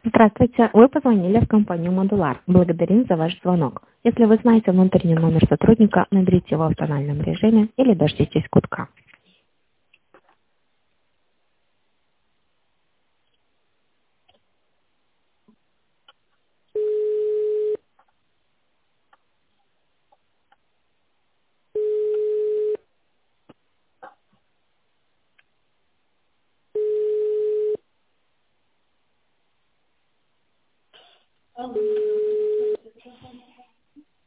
Здравствуйте, вы позвонили в компанию «Модулар». Благодарим за ваш звонок. Если вы знаете внутренний номер сотрудника, наберите его в тональном режиме или дождитесь гудка.